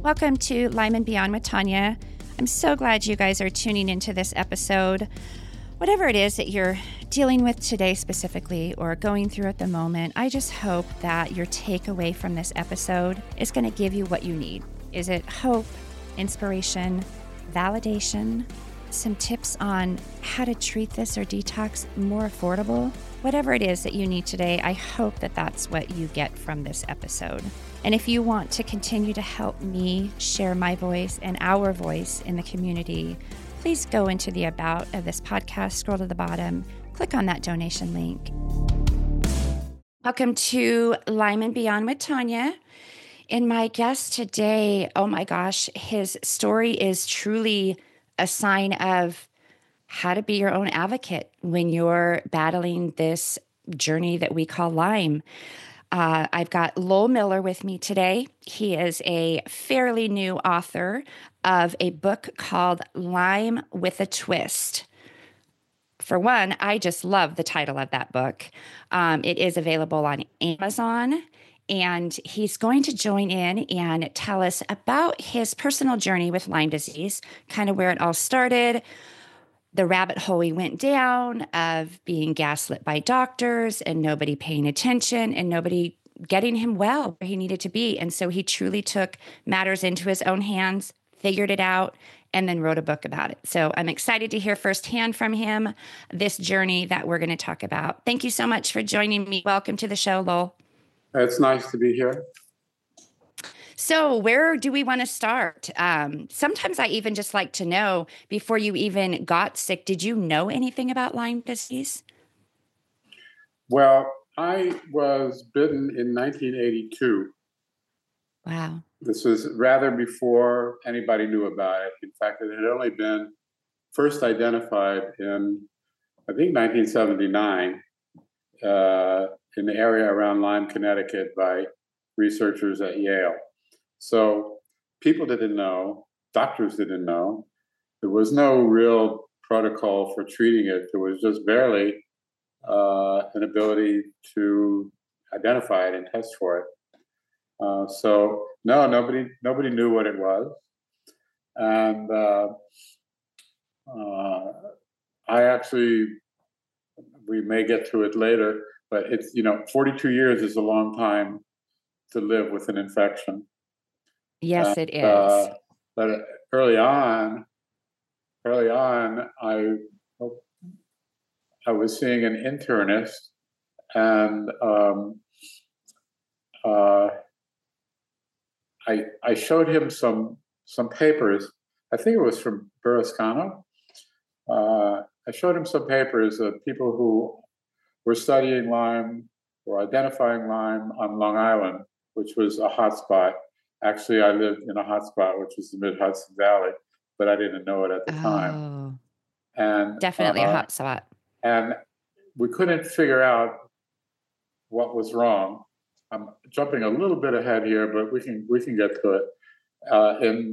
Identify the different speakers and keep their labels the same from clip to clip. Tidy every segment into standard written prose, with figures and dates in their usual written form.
Speaker 1: Welcome to Lyme and Beyond with Tanya. I'm so glad you guys are tuning into this episode. Whatever it is that you're dealing with today specifically or going through at the moment, I just hope that your takeaway from this episode is going to give you what you need. Is it hope, inspiration, validation, some tips on how to treat this or detox more affordable? Whatever it is that you need today, I hope that that's what you get from this episode. And if you want to continue to help me share my voice and our voice in the community, please go into the About of this podcast, scroll to the bottom, click on that donation link. Welcome to Lyme and Beyond with Tanya. And my guest today, oh my gosh, his story is truly a sign of how to be your own advocate when you're battling this journey that we call Lyme. I've got Lowell Miller with me today. He is a fairly new author of a book called Lyme with a Twist. For one, I just love the title of that book. It is available on Amazon, and he's going to join in and tell us about his personal journey with Lyme disease, kind of where it all started, the rabbit hole he went down of being gaslit by doctors and nobody paying attention and nobody getting him well where he needed to be. And so he truly took matters into his own hands, figured it out, and then wrote a book about it. So I'm excited to hear firsthand from him this journey that we're going to talk about. Thank you so much for joining me. Welcome to the show, Lowell.
Speaker 2: It's nice to be here.
Speaker 1: So where do we want to start? Sometimes I even just like to know, before you even got sick, did you know anything about Lyme disease?
Speaker 2: Well, I was bitten in 1982.
Speaker 1: Wow.
Speaker 2: This was rather before anybody knew about it. In fact, it had only been first identified in, I think, 1979 in the area around Lyme, Connecticut by researchers at Yale. So people didn't know, doctors didn't know. There was no real protocol for treating it. There was just barely an ability to identify it and test for it. So no, nobody knew what it was. And I actually, we may get to it later, but it's, 42 years is a long time to live with an infection.
Speaker 1: Yes, it is.
Speaker 2: But early on, I was seeing an internist, and I showed him some papers. I think it was from Burrascano. I showed him some papers of people who were studying Lyme or identifying Lyme on Long Island, which was a hot spot. Actually, I lived in a hot spot, which was the Mid-Hudson Valley, but I didn't know it at the time. And
Speaker 1: definitely a hot spot.
Speaker 2: And we couldn't figure out what was wrong. I'm jumping a little bit ahead here, but we can get to it.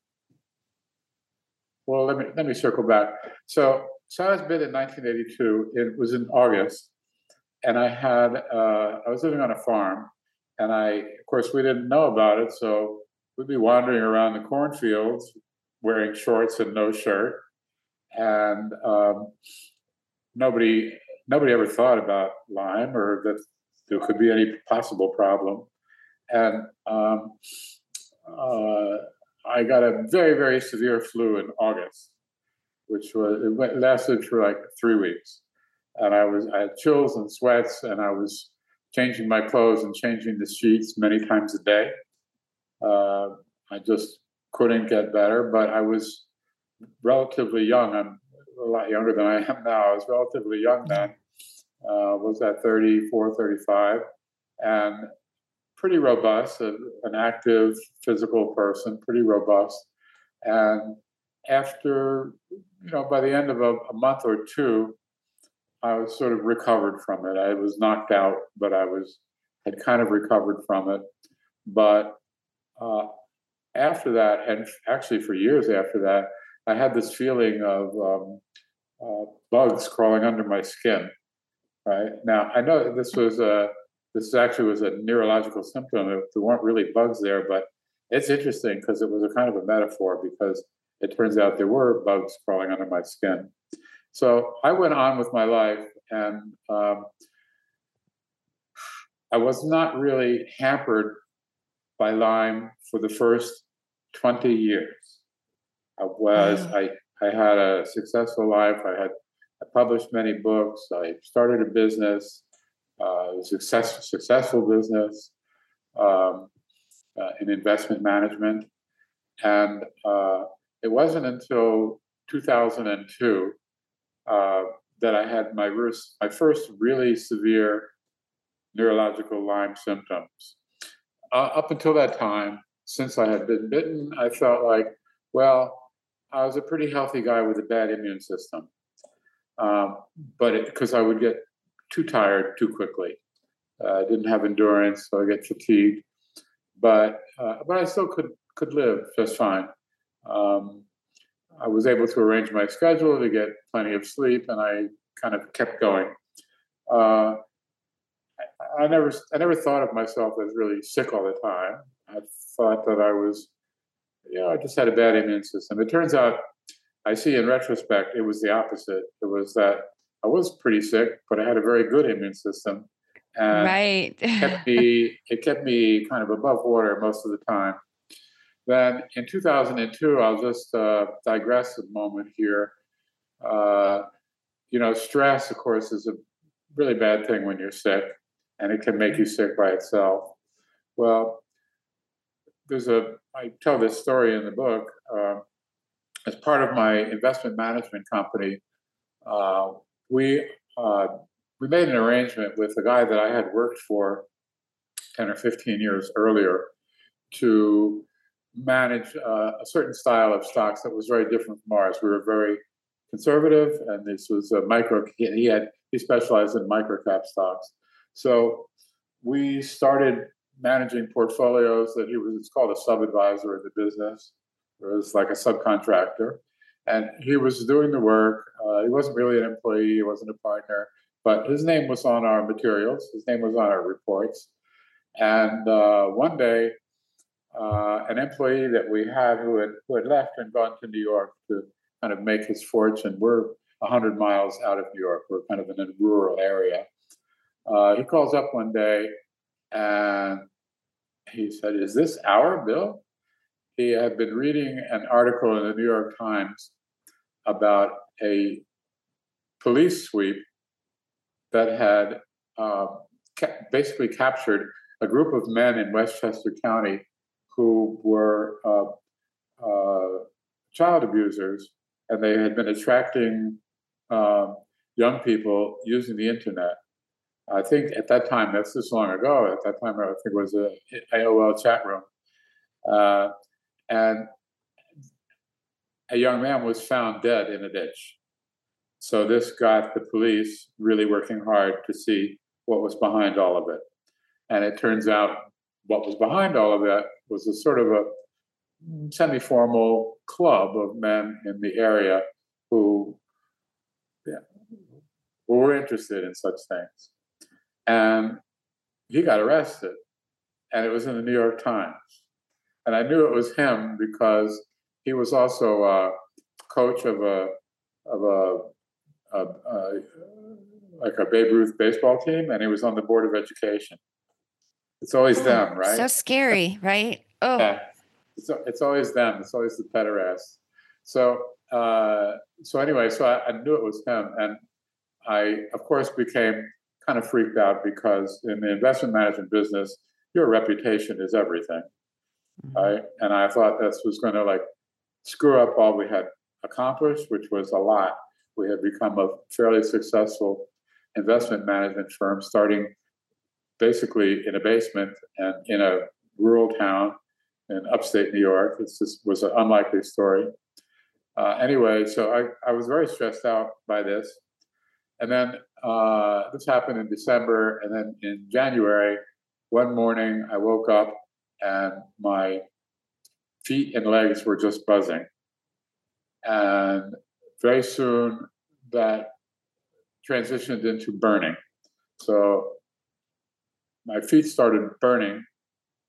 Speaker 2: Well, let me circle back. So I was bitten in 1982. It was in August, and I was living on a farm. And of course, we didn't know about it, so we'd be wandering around the cornfields wearing shorts and no shirt. And nobody ever thought about Lyme or that there could be any possible problem. And I got a very, very severe flu in August, it lasted for like 3 weeks. And I had chills and sweats, and I was changing my clothes and changing the sheets many times a day. I just couldn't get better, but I was relatively young. I'm a lot younger than I am now. I was relatively young then. Was at 34, 35, and pretty robust, an active physical person, pretty robust. And after, by the end of a month or two, I was sort of recovered from it. I was knocked out, but had kind of recovered from it. But after that, and actually for years after that, I had this feeling of bugs crawling under my skin. Right now, I know this actually was a neurological symptom. There weren't really bugs there, but It's interesting because it was a kind of a metaphor, because it turns out there were bugs crawling under my skin. So I went on with my life, and I was not really hampered by Lyme for the first 20 years.
Speaker 1: Wow.
Speaker 2: I had a successful life. I published many books. I started a business, successful business in investment management. And it wasn't until 2002 that I had my first really severe neurological Lyme symptoms. Up until that time, since I had been bitten, I felt like, well, I was a pretty healthy guy with a bad immune system, but because I would get too tired too quickly. I didn't have endurance, so I get fatigued. But I still could live just fine. I was able to arrange my schedule to get plenty of sleep, and I kind of kept going. I never thought of myself as really sick all the time. I thought that I was, I just had a bad immune system. It turns out, I see in retrospect, it was the opposite. It was that I was pretty sick, but I had a very good immune system, and
Speaker 1: Right.
Speaker 2: it kept me kind of above water most of the time. Then in 2002, I'll just digress a moment here. Stress, of course, is a really bad thing when you're sick, and it can make you sick by itself. Well, I tell this story in the book. As part of my investment management company, we made an arrangement with a guy that I had worked for 10 or 15 years earlier to manage a certain style of stocks that was very different from ours. We were very conservative, and this was a micro. He specialized in microcap stocks. So we started managing portfolios that it's called a sub-advisor in the business. It was like a subcontractor, and he was doing the work. He wasn't really an employee. He wasn't a partner, but his name was on our materials. His name was on our reports. And one day, an employee that we had who had left and gone to New York to kind of make his fortune. We're 100 miles out of New York. We're kind of in a rural area. He calls up one day and he said, "Is this our Bill?" He had been reading an article in the New York Times about a police sweep that had basically captured a group of men in Westchester County who were child abusers, and they had been attracting young people using the internet. I think at that time, that's this long ago, at that time I think it was an AOL chat room. And a young man was found dead in a ditch. So this got the police really working hard to see what was behind all of it. And it turns out what was behind all of that was a sort of a semi-formal club of men in the area who were interested in such things. And he got arrested, and it was in the New York Times. And I knew it was him because he was also a coach of like a Babe Ruth baseball team, and he was on the board of education. It's always them, right?
Speaker 1: So scary, right? Oh,
Speaker 2: yeah. It's always them. It's always the pederasts. So anyway, I knew it was him, and I, of course, became kind of freaked out because in the investment management business, your reputation is everything, right? And I thought this was going to screw up all we had accomplished, which was a lot. We had become a fairly successful investment management firm, starting basically in a basement and in a rural town in upstate New York. It just was an unlikely story. Anyway, so I was very stressed out by this. And then this happened in December. And then in January, one morning, I woke up and my feet and legs were just buzzing. And very soon that transitioned into burning. So my feet started burning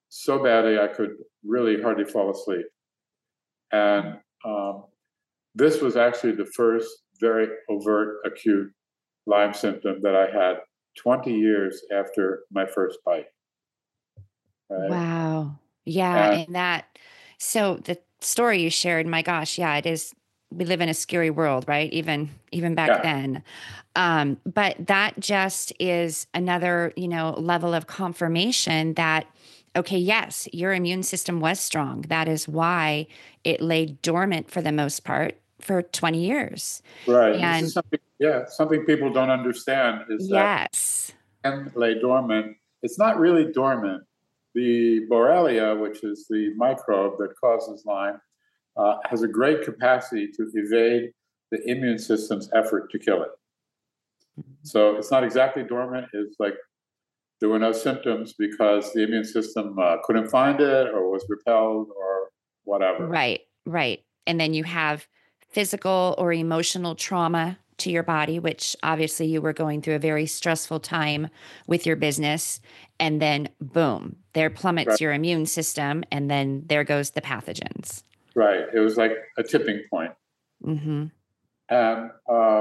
Speaker 2: so badly I could really hardly fall asleep. And this was actually the first very overt acute Lyme symptom that I had 20 years after my first bite. Right?
Speaker 1: Wow. Yeah.
Speaker 2: And
Speaker 1: And so the story you shared, my gosh, yeah, it is. We live in a scary world, right? Even back
Speaker 2: yeah,
Speaker 1: then. But that just is another, level of confirmation that, okay, yes, your immune system was strong. That is why it lay dormant for the most part for 20 years.
Speaker 2: right. This is
Speaker 1: And
Speaker 2: something people don't understand is that
Speaker 1: yes.
Speaker 2: can lay dormant. It's not really dormant. The Borrelia, which is the microbe that causes Lyme, has a great capacity to evade the immune system's effort to kill it. So it's not exactly dormant. It's like there were no symptoms because the immune system couldn't find it or was repelled or whatever.
Speaker 1: Right, right. And then you have physical or emotional trauma to your body, which obviously you were going through a very stressful time with your business. And then boom, there plummets
Speaker 2: Right.
Speaker 1: your immune system. And then there goes the pathogens.
Speaker 2: Right. It was like a tipping point.
Speaker 1: Mm-hmm.
Speaker 2: And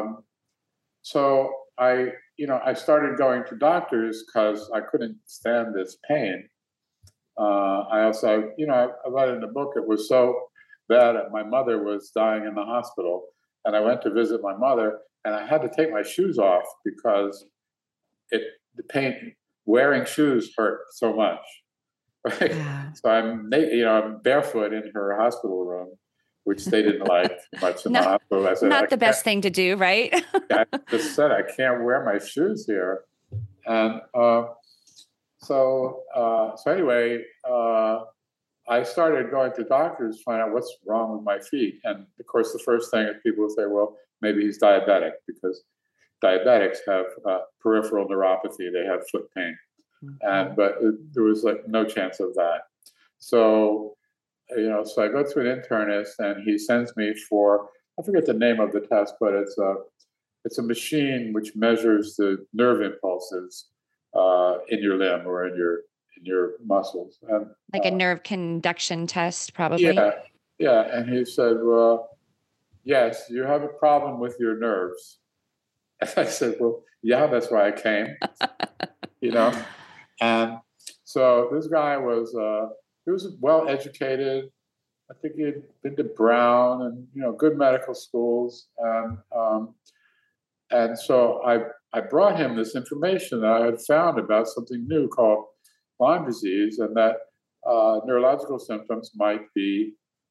Speaker 2: so I started going to doctors because I couldn't stand this pain. I also, I read in the book, it was so bad that my mother was dying in the hospital. And I went to visit my mother and I had to take my shoes off because the pain, wearing shoes hurt so much. Right.
Speaker 1: Wow.
Speaker 2: So I'm barefoot in her hospital room, which they didn't like too much in the
Speaker 1: Not,
Speaker 2: hospital. I said,
Speaker 1: not the best thing to do, right?
Speaker 2: I just said, I can't wear my shoes here. And so anyway, I started going to doctors to find out what's wrong with my feet. And of course, the first thing is people will say, well, maybe he's diabetic because diabetics have peripheral neuropathy. They have foot pain. But there was like no chance of that. So, so I go to an internist and he sends me for, I forget the name of the test, but it's a machine which measures the nerve impulses in your limb or in your muscles. And
Speaker 1: Like a nerve conduction test, probably.
Speaker 2: yeah. And he said, well, yes, you have a problem with your nerves. And I said, well, yeah, that's why I came, And so this guy he was well educated. I think he had been to Brown and good medical schools, and so I brought him this information that I had found about something new called Lyme disease, and that neurological symptoms might be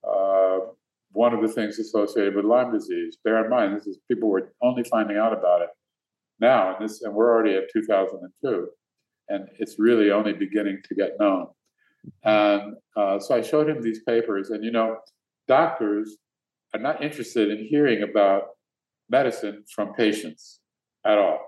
Speaker 2: one of the things associated with Lyme disease. Bear in mind, this is people were only finding out about it now, and we're already at 2002. And it's really only beginning to get known. And so I showed him these papers, and doctors are not interested in hearing about medicine from patients at all.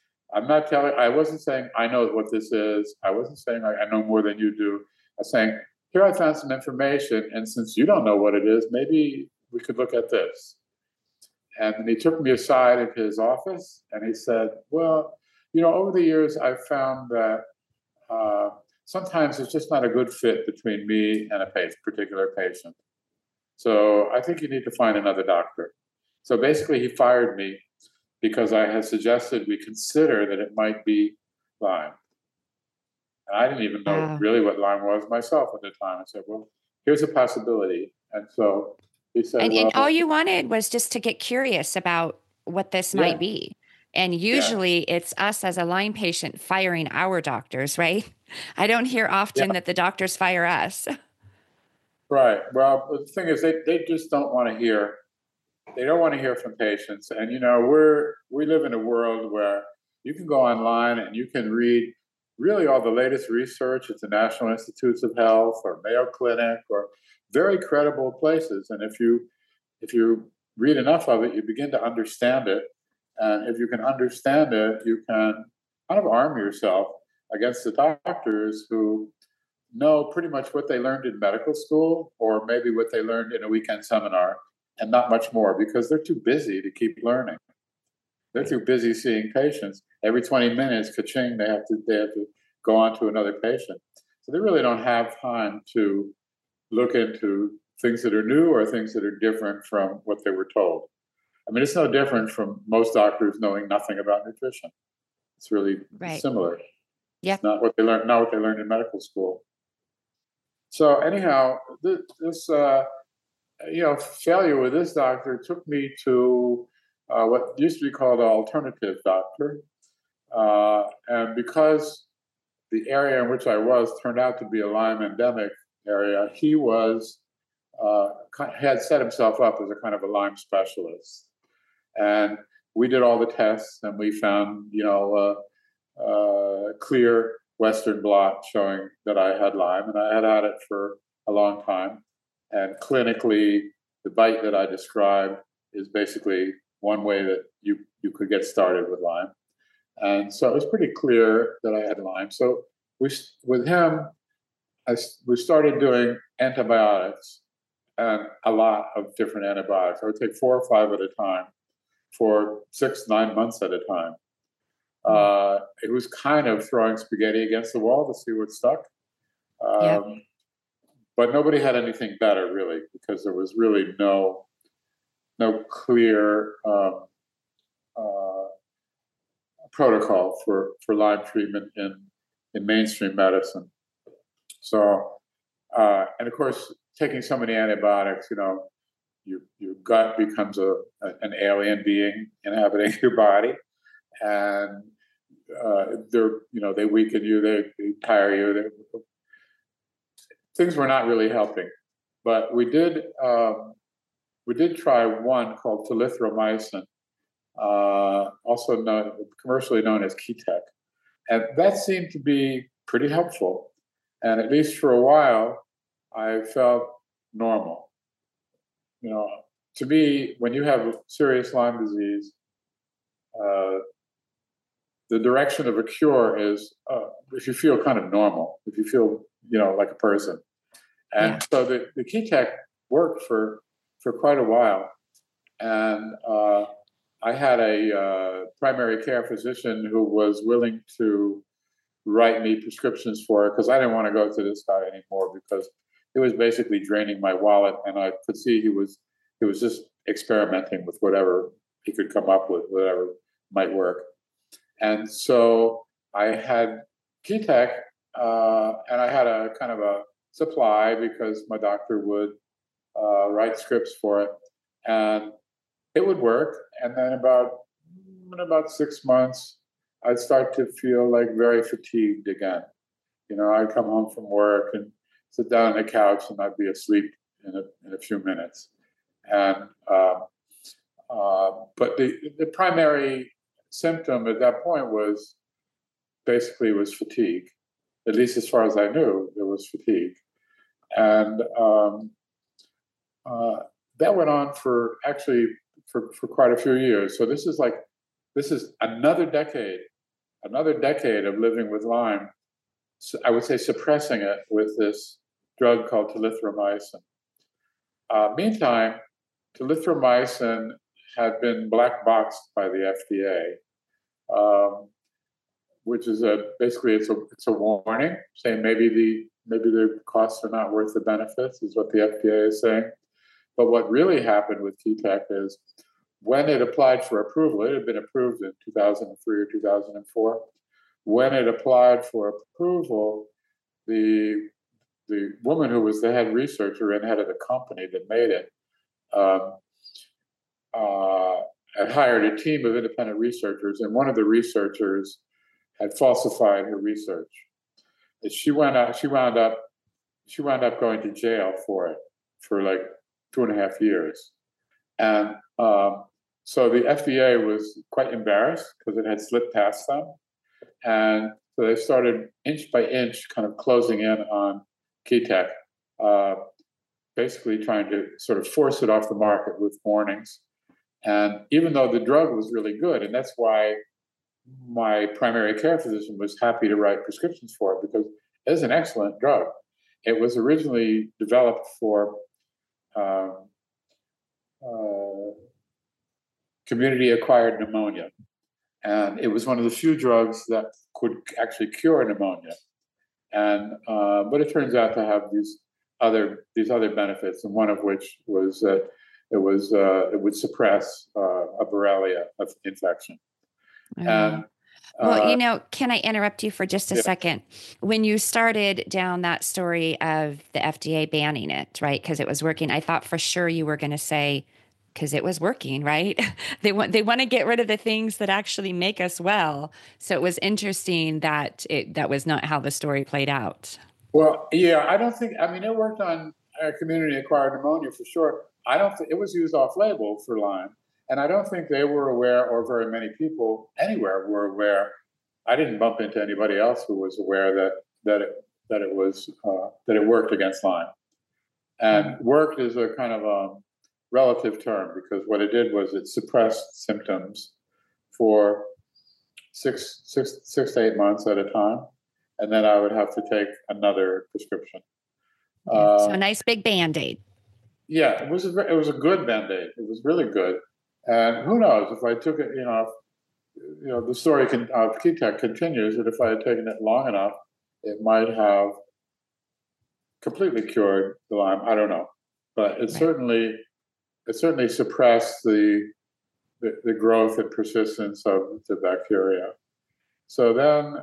Speaker 2: I wasn't saying I know what this is. I wasn't saying I know more than you do. I was saying, here I found some information, and since you don't know what it is, maybe we could look at this. And then he took me aside in his office and he said, well, over the years, I've found that sometimes it's just not a good fit between me and a particular patient. So I think you need to find another doctor. So basically, he fired me because I had suggested we consider that it might be Lyme. And I didn't even know really what Lyme was myself at the time. I said, well, here's a possibility. And so he said,
Speaker 1: And all you wanted was just to get curious about what this might be. And usually it's us as a Lyme patient firing our doctors, right? I don't hear often that the doctors fire us.
Speaker 2: Right. Well, the thing is, they just don't want to hear. They don't want to hear from patients. And, we live in a world where you can go online and you can read really all the latest research at the National Institutes of Health or Mayo Clinic or very credible places. And if you read enough of it, you begin to understand it. And if you can understand it, you can kind of arm yourself against the doctors who know pretty much what they learned in medical school or maybe what they learned in a weekend seminar and not much more because they're too busy to keep learning. They're too busy seeing patients. Every 20 minutes, ka-ching, they have to go on to another patient. So they really don't have time to look into things that are new or things that are different from what they were told. I mean, it's no different from most doctors knowing nothing about nutrition. It's really similar.
Speaker 1: Yeah.
Speaker 2: It's not what they learned, not what they learned in medical school. So anyhow, this failure with this doctor took me to what used to be called an alternative doctor. And because the area in which I was turned out to be a Lyme endemic area, he had set himself up as a kind of a Lyme specialist. And we did all the tests, and we found, clear Western blot showing that I had Lyme, and I had it for a long time. And clinically, the bite that I described is basically one way that you could get started with Lyme. And so it was pretty clear that I had Lyme. So with him, we started doing antibiotics, and a lot of different antibiotics. I would take 4 or 5 at a time for 6-9 months at a time. It was kind of throwing spaghetti against the wall to see what stuck. But nobody had anything better, really, because there was really no clear protocol for Lyme treatment in mainstream medicine. So, and of course, taking so many antibiotics, your gut becomes an alien being inhabiting your body, and they weaken you, they tire you. Things were not really helping, but we did try one called telithromycin, also commercially known as Ketek, and that seemed to be pretty helpful. And at least for a while, I felt normal. To me, when you have serious Lyme disease, the direction of a cure is if you feel kind of normal, if you feel, like a person. And so the Ketek worked for quite a while. And I had a primary care physician who was willing to write me prescriptions for it, because I didn't want to go to this guy anymore, because it was basically draining my wallet, and I could see he was just experimenting with whatever he could come up with, whatever might work. And so I had Ketek, and I had a kind of a supply because my doctor would write scripts for it, and it would work. And then in about 6 months, I'd start to feel like very fatigued again. I'd come home from work and sit down on the couch, and I'd be asleep in a few minutes. And but the primary symptom at that point was fatigue. At least as far as I knew, it was fatigue. And that went on for quite a few years. So this is another decade of living with Lyme. So I would say suppressing it with this drug called telithromycin. Meantime, telithromycin had been black boxed by the FDA, which is basically it's a warning saying maybe the costs are not worth the benefits, is what the FDA is saying. But what really happened with Ketek is when it applied for approval, it had been approved in 2003 or 2004. When it applied for approval, the woman who was the head researcher and head of the company that made it had hired a team of independent researchers, and one of the researchers had falsified her research. And she wound up going to jail for it for like 2.5 years. And so the FDA was quite embarrassed because it had slipped past them. And so they started inch by inch kind of closing in on Ketek, basically trying to sort of force it off the market with warnings. And even though the drug was really good, and that's why my primary care physician was happy to write prescriptions for it, because it is an excellent drug. It was originally developed for community-acquired pneumonia. And it was one of the few drugs that could actually cure pneumonia. and but it turns out to have these other benefits, and one of which was that it would suppress a Borrelia infection. And
Speaker 1: well, can I interrupt you for just a
Speaker 2: yeah.
Speaker 1: second? When you started down that story of the FDA banning it, right? Because it was working, I thought for sure you were going to say, because it was working, right? They want to get rid of the things that actually make us well. So it was interesting that that was not how the story played out.
Speaker 2: Well, yeah, I don't think. I mean, it worked on community-acquired pneumonia for sure. I don't think it was used off-label for Lyme, and I don't think they were aware, or very many people anywhere were aware. I didn't bump into anybody else who was aware that it worked against Lyme. And worked is a kind of a relative term, because what it did was it suppressed symptoms for six to 8 months at a time, and then I would have to take another prescription.
Speaker 1: So a nice big Band-Aid.
Speaker 2: Yeah, it was a good Band-Aid. It was really good. And who knows if I took it, the story of Ketek continues that if I had taken it long enough, it might have completely cured the Lyme. I don't know, but it certainly suppressed the growth and persistence of the bacteria. So then,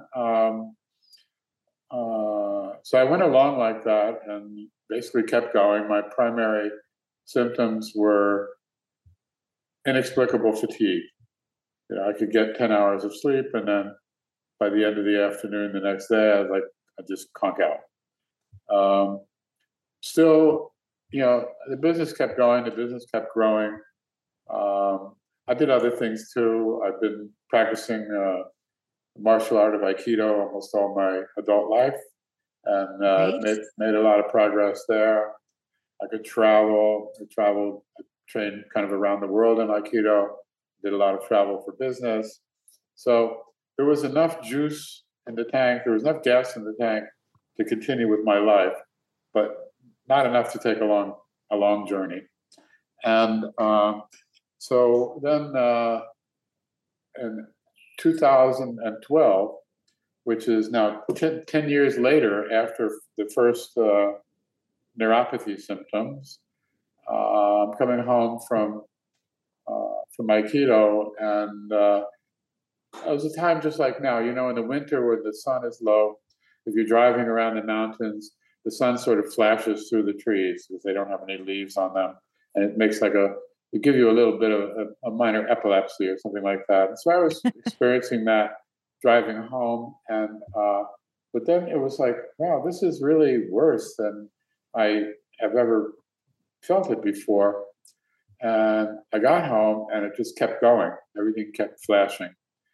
Speaker 2: so I went along like that and basically kept going. My primary symptoms were inexplicable fatigue. I could get 10 hours of sleep, and then by the end of the afternoon the next day, I'd just conk out. Still, the business kept going. The business kept growing. I did other things too. I've been practicing martial art of Aikido almost all my adult life, and made a lot of progress there. I could travel. I trained kind of around the world in Aikido. Did a lot of travel for business. So there was enough juice in the tank. There was enough gas in the tank to continue with my life, but not enough to take a long journey. And so then in 2012, which is now 10 years later after the first neuropathy symptoms, I'm coming home from Aikido, and it was a time just like now, in the winter where the sun is low. If you're driving around the mountains, the sun sort of flashes through the trees because they don't have any leaves on them, and it makes it give you a little bit of a minor epilepsy or something like that. And so I was experiencing that driving home, and but then it was like, wow, this is really worse than I have ever felt it before. And I got home, and it just kept going. Everything kept flashing.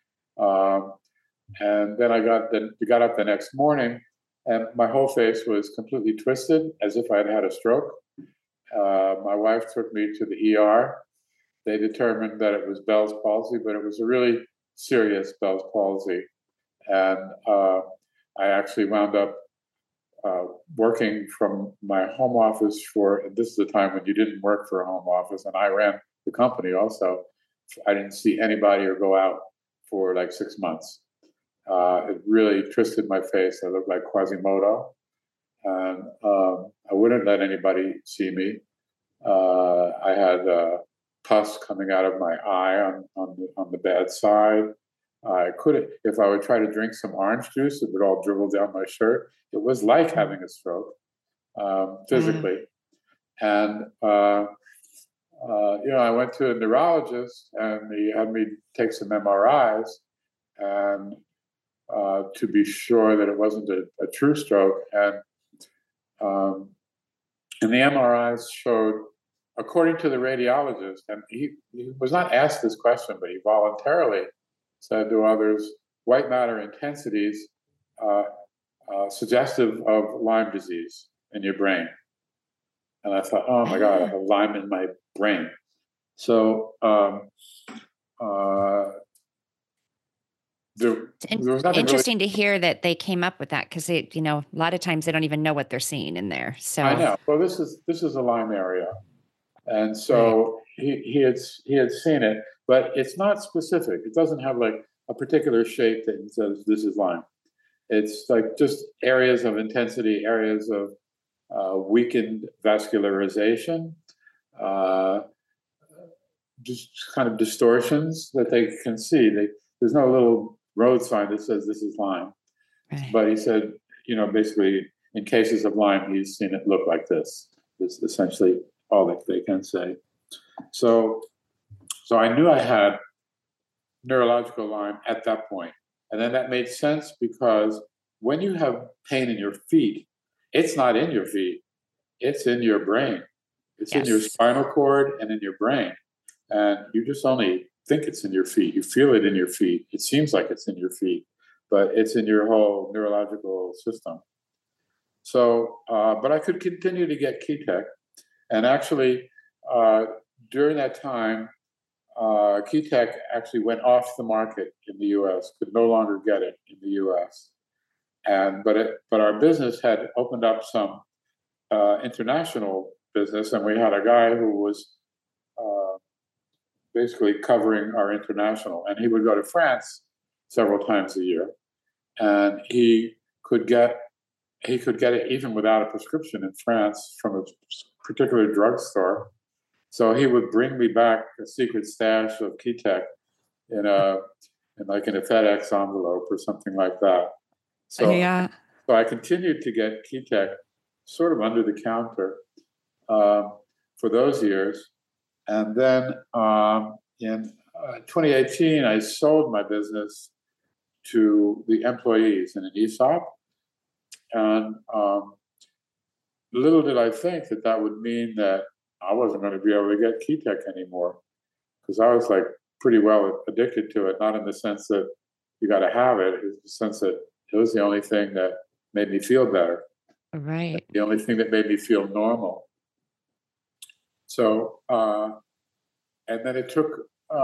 Speaker 2: And then I got up the next morning, and my whole face was completely twisted, as if I'd had a stroke. My wife took me to the ER. They determined that it was Bell's palsy, but it was a really serious Bell's palsy. And I actually wound up working from my home office this is the time when you didn't work for a home office, and I ran the company also. I didn't see anybody or go out for like 6 months. It really twisted my face. I looked like Quasimodo, and I wouldn't let anybody see me. I had pus coming out of my eye on the bad side. I couldn't, if I would try to drink some orange juice, it would all dribble down my shirt. It was like having a stroke, physically. And I went to a neurologist, and he had me take some MRIs, and to be sure that it wasn't a true stroke. And the MRIs showed, according to the radiologist, and he was not asked this question, but he voluntarily said to others, white matter intensities suggestive of Lyme disease in your brain. And I thought, oh my God, I have Lyme in my brain. So there was nothing
Speaker 1: interesting to hear that they came up with that, because a lot of times they don't even know what they're seeing in there. So
Speaker 2: I know. Well, this is a Lyme area, and so he had seen it, but it's not specific. It doesn't have like a particular shape that says this is Lyme. It's like just areas of intensity, areas of weakened vascularization, uh, just kind of distortions that they can see. There's no little road sign that says this is Lyme. Right. But he said, basically in cases of Lyme, he's seen it look like this. It's essentially all that they can say. So I knew I had neurological Lyme at that point. And then that made sense because when you have pain in your feet, it's not in your feet, it's in your brain. It's in your spinal cord and in your brain. And you just only think it's in your feet. You feel it in your feet. It seems like it's in your feet, but it's in your whole neurological system. So, but I could continue to get Key-Tech. And actually, during that time, Key-Tech actually went off the market in the U.S., could no longer get it in the U.S. But our business had opened up some international business, and we had a guy who was basically covering our international, and he would go to France several times a year, and he could get it even without a prescription in France from a particular drugstore. So he would bring me back a secret stash of Key-Tech in a FedEx envelope or something like that. So I continued to get Key-Tech sort of under the counter for those years. And then in 2018, I sold my business to the employees in an ESOP. And little did I think that would mean that I wasn't going to be able to get Key-Tech anymore, because I was like pretty well addicted to it, not in the sense that you got to have it, in the sense that it was the only thing that made me feel better.
Speaker 1: Right.
Speaker 2: The only thing that made me feel normal. So, and then it took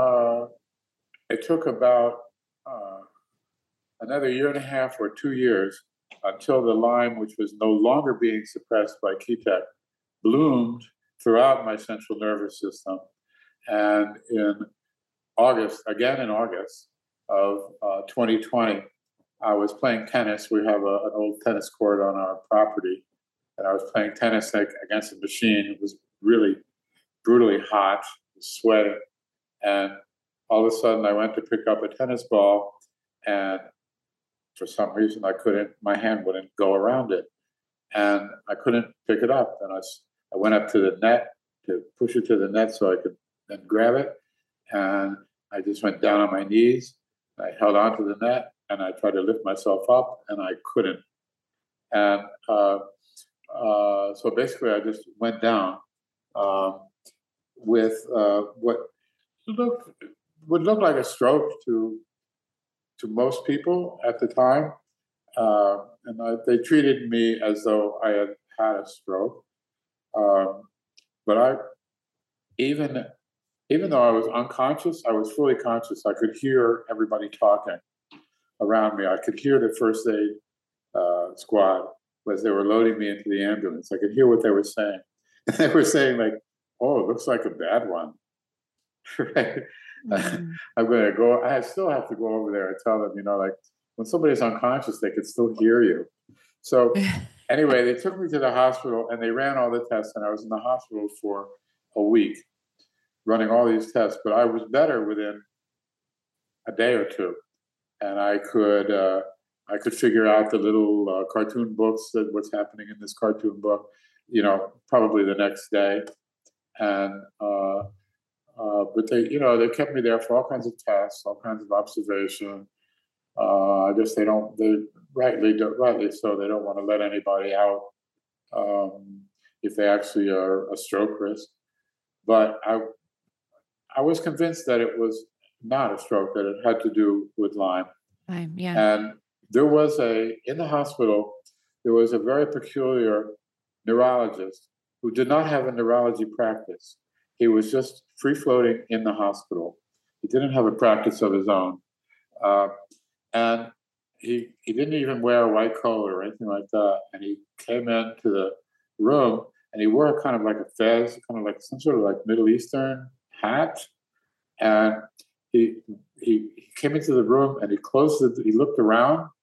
Speaker 2: about another year and a half or 2 years until the Lyme, which was no longer being suppressed by Key-Tech, bloomed throughout my central nervous system. And in August of 2020, I was playing tennis. We have an old tennis court on our property, and I was playing tennis against a machine. It was really brutally hot, sweating, and all of a sudden I went to pick up a tennis ball, and for some reason my hand wouldn't go around it, and I couldn't pick it up. And I went up to the net to push it to the net so I could then grab it, and I just went down on my knees. I held onto the net, and I tried to lift myself up, and I couldn't. And so basically, I just went down with what would look like a stroke to most people at the time, and they treated me as though I had a stroke. But even though I was unconscious, I was fully conscious. I could hear everybody talking around me. I could hear the first aid squad as they were loading me into the ambulance. I could hear what they were saying. And they were saying like, "Oh, it looks like a bad one." Right? Mm-hmm. I'm going to go. I still have to go over there and tell them, like when somebody's unconscious, they could still hear you. So anyway, they took me to the hospital and they ran all the tests, and I was in the hospital for a week running all these tests, but I was better within a day or two. And I could figure out the little cartoon books, that what's happening in this cartoon book, probably the next day. And but they kept me there for all kinds of tests, all kinds of observation. I guess they rightly so, they don't want to let anybody out if they actually are a stroke risk. But I was convinced that it was not a stroke, that it had to do with Lyme.
Speaker 1: Yeah.
Speaker 2: And in the hospital, there was a very peculiar neurologist who did not have a neurology practice. He was just free-floating in the hospital. He didn't have a practice of his own. And he didn't even wear a white coat or anything like that. And he came into the room, and he wore kind of like a fez, kind of like some sort of like Middle Eastern hat. And he came into the room, and he looked around,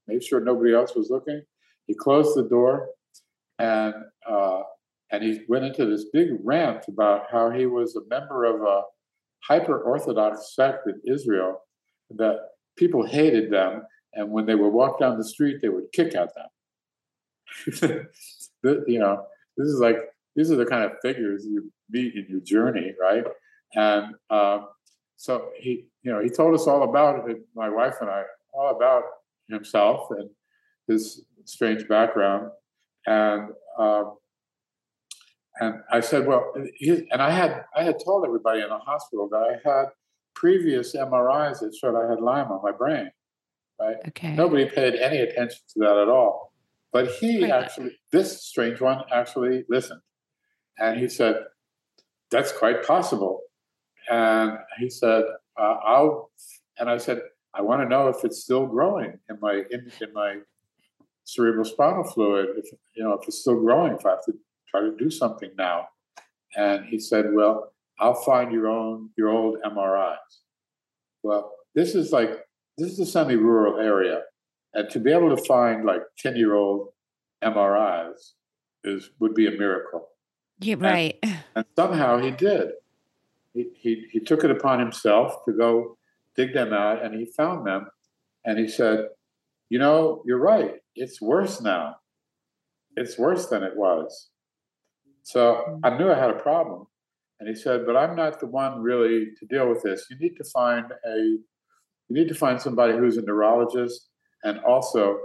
Speaker 2: made sure nobody else was looking. He closed the door, and he went into this big rant about how he was a member of a hyper-Orthodox sect in Israel, that people hated them, and when they would walk down the street, they would kick at them. You know, these are the kind of figures you meet in your journey, right? And so he told us all about it, my wife and I, all about himself and his strange background, and I said, well, I had told everybody in the hospital that I had previous MRIs that showed I had Lyme on my brain, right?
Speaker 1: Okay.
Speaker 2: Nobody paid any attention to that at all. But this strange one actually listened. And he said, that's quite possible. And he said, and I said, I want to know if it's still growing in my cerebral spinal fluid, if it's still growing, if I have to try to do something now. And he said, well, I'll find your old MRIs. Well, this is a semi-rural area. And to be able to find like 10-year-old MRIs would be a miracle.
Speaker 1: Yeah, right.
Speaker 2: And somehow he did. He took it upon himself to go dig them out, and he found them. And he said, you're right. It's worse now. It's worse than it was. So I knew I had a problem. And he said, but I'm not the one really to deal with this. You need to find somebody who's a neurologist and also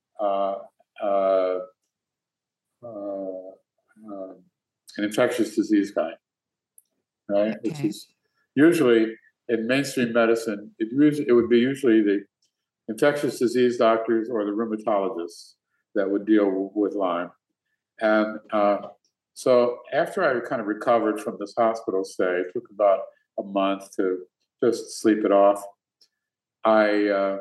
Speaker 2: an infectious disease guy, right?
Speaker 1: Okay.
Speaker 2: Which is usually in mainstream medicine, it would be usually the infectious disease doctors or the rheumatologists that would deal with Lyme. And so after I kind of recovered from this hospital stay, it took about a month to just sleep it off. I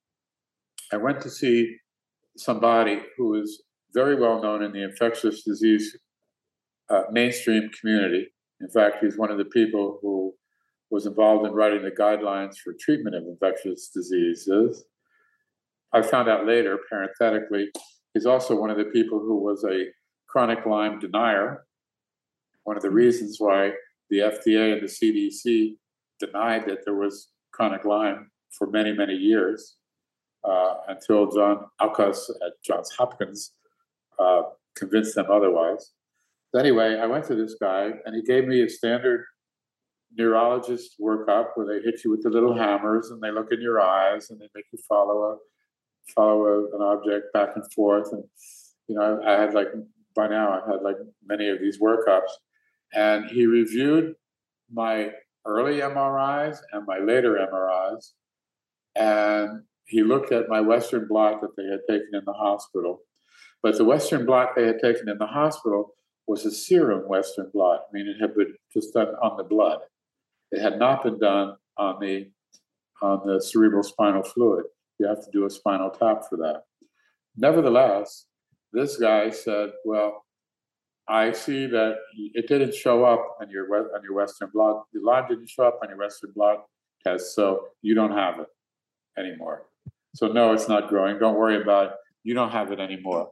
Speaker 2: went to see somebody who is very well known in the infectious disease mainstream community. In fact, he's one of the people who was involved in writing the guidelines for treatment of infectious diseases. I found out later, parenthetically, he's also one of the people who was a chronic Lyme denier. One of the reasons why the FDA and the CDC denied that there was chronic Lyme for many, many years, until John Auchus at Johns Hopkins convinced them otherwise. So anyway, I went to this guy, and he gave me a standard neurologist workup where they hit you with the little hammers, and they look in your eyes, and they make you follow an object back and forth. And I had by now I had many of these workups, and he reviewed my early MRIs and my later MRIs, and he looked at my Western blot that they had taken in the hospital. But the Western blot they had taken in the hospital was a serum Western blot. I mean, it had been just done on the blood. It had not been done on the cerebral spinal fluid. You have to do a spinal tap for that. Nevertheless, this guy said, well, I see that it didn't show up on your Western blot. The Lyme didn't show up on your Western blot test, so you don't have it anymore. So no, it's not growing. Don't worry about it. You don't have it anymore.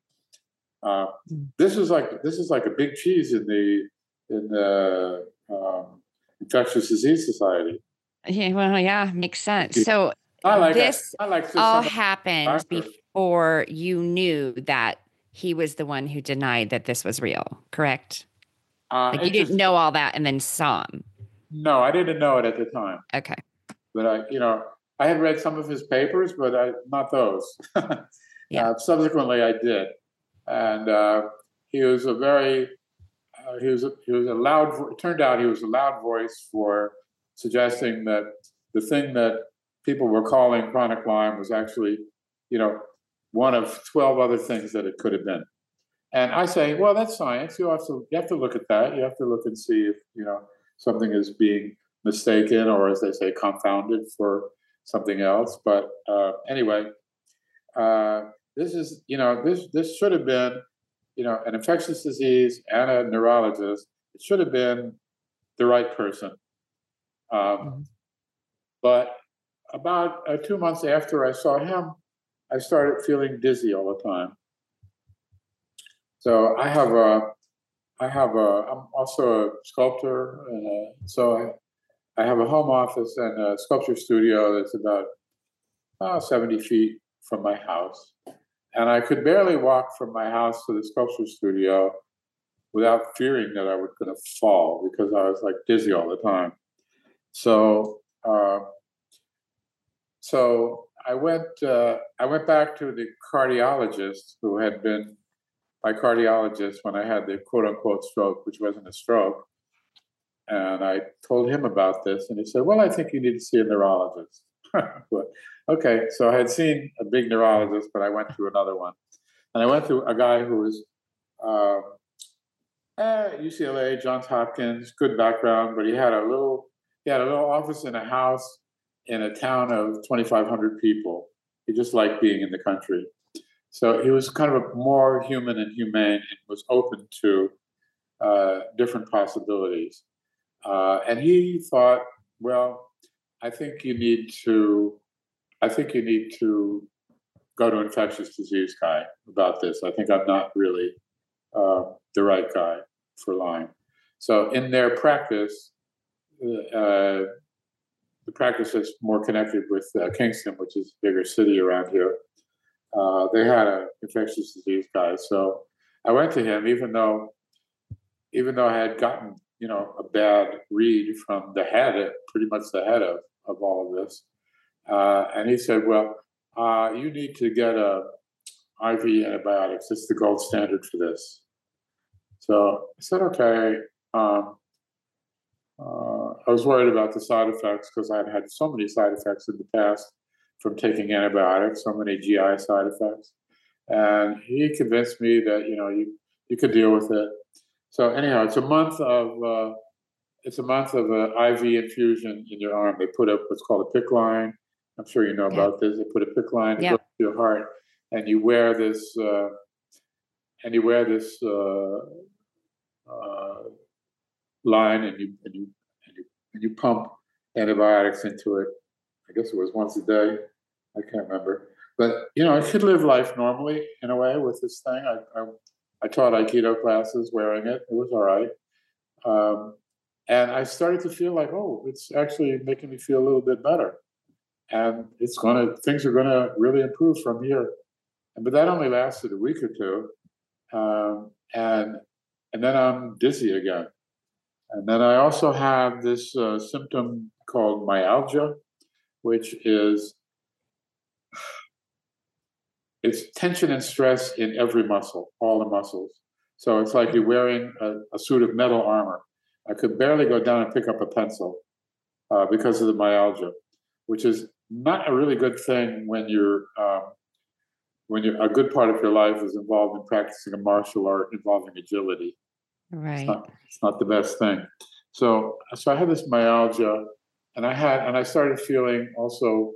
Speaker 2: This is like a big cheese in the Infectious Disease Society.
Speaker 1: Yeah, well, yeah, makes sense. So
Speaker 2: this
Speaker 1: all happened before you knew that he was the one who denied that this was real, correct? You didn't know all that and then saw him.
Speaker 2: No, I didn't know it at the time.
Speaker 1: Okay.
Speaker 2: But I had read some of his papers, but not those.
Speaker 1: Yeah.
Speaker 2: Subsequently, I did, and he was a very he was a loud. It turned out he was a loud voice for suggesting that the thing that people were calling chronic Lyme was actually, one of 12 other things that it could have been. And I say, well, that's science. You have to look at that. You have to look and see if something is being mistaken, or as they say, confounded for something else. But anyway, this is this should have been an infectious disease and a neurologist. It should have been the right person. But about 2 months after I saw him, I started feeling dizzy all the time. So I'm also a sculptor, and I have a home office and a sculpture studio that's about 70 feet from my house. And I could barely walk from my house to the sculpture studio without fearing that I was going to fall because I was like dizzy all the time. So, I went back to the cardiologist who had been my cardiologist when I had the quote unquote stroke, which wasn't a stroke. And I told him about this, and he said, "Well, I think you need to see a neurologist." But, okay, so I had seen a big neurologist, but I went to another one, and I went to a guy who was at UCLA, Johns Hopkins, good background, but he had a little office in a house in a town of 2,500 people. He just liked being in the country, so he was kind of a more human and humane, and was open to different possibilities. And he thought, well, I think you need to go to infectious disease guy about this. I think I'm not really the right guy for Lyme. So in their practice, the practice is more connected with Kingston, which is a bigger city around here. They had an infectious disease guy. So I went to him, even though I had gotten a bad read from the head, pretty much the head of all of this. And he said, well, you need to get IV antibiotics. It's the gold standard for this. So I said, okay. I was worried about the side effects because I'd had so many side effects in the past from taking antibiotics, so many GI side effects. And he convinced me that, you could deal with it. So anyhow, it's a month of IV infusion in your arm. They put up what's called a PICC line. I'm sure you know about this. They put a PICC line that goes to your heart, and you wear this line, and you pump antibiotics into it. I guess it was once a day. I can't remember, but I could live life normally in a way with this thing. I taught Aikido classes wearing it. It was all right. And I started to feel like, it's actually making me feel a little bit better. And things are gonna really improve from here. But that only lasted a week or two. And then I'm dizzy again. And then I also have this symptom called myalgia, which is it's tension and stress in every muscle, all the muscles. So it's like you're wearing a suit of metal armor. I could barely go down and pick up a pencil because of the myalgia, which is not a really good thing when you're a good part of your life is involved in practicing a martial art involving agility.
Speaker 1: Right.
Speaker 2: It's not the best thing. So I had this myalgia, and I started feeling also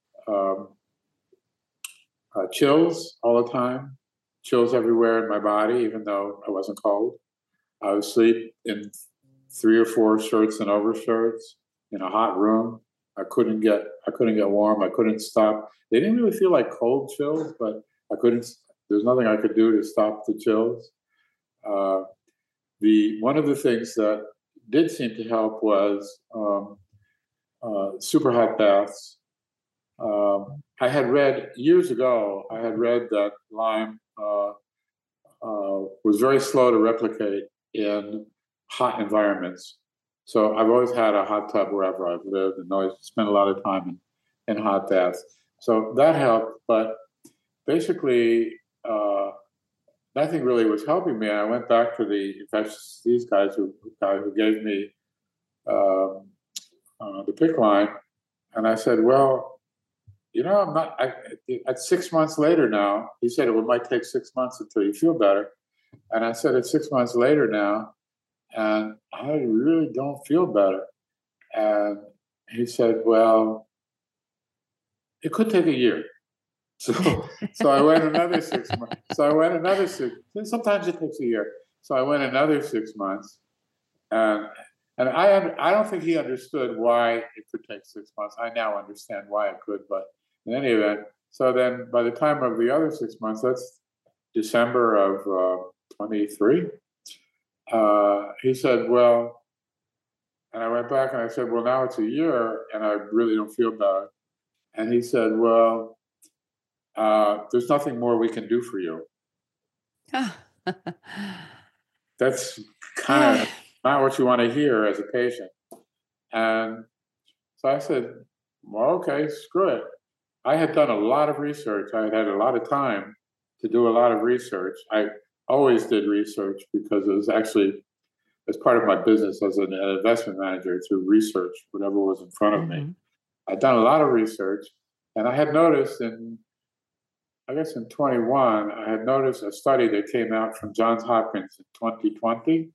Speaker 2: chills all the time, chills everywhere in my body, even though I wasn't cold. I would sleep in 3 or 4 shirts and overshirts in a hot room. I couldn't get warm. I couldn't stop. They didn't really feel like cold chills, but there's nothing I could do to stop the chills. One of the things that did seem to help was super hot baths. I had read years ago. I had read that Lyme was very slow to replicate in hot environments. So I've always had a hot tub wherever I've lived, and always spent a lot of time in hot baths. So that helped, but basically nothing really was helping me. I went back to the infectious disease guy who gave me the PICC line, and I said, well, I'm not. At 6 months later now, he said it might take 6 months until you feel better, and I said it's 6 months later now, and I really don't feel better. And he said, well, it could take a year. So I went another 6 months. Sometimes it takes a year. So I went another 6 months, and I don't think he understood why it could take 6 months. I now understand why it could, but in any event, So then by the time of the other 6 months, that's December of 23, he said, well, and I went back and I said, well, now it's a year and I really don't feel bad. And he said, well, there's nothing more we can do for you. That's kind of not what you want to hear as a patient. And so I said, well, okay, screw it. I had done a lot of research. I had had a lot of time to do a lot of research. I always did research because it was actually as part of my business as an investment manager to research whatever was in front of me. I'd done a lot of research, and I had noticed in 21, I had noticed a study that came out from Johns Hopkins in 2020.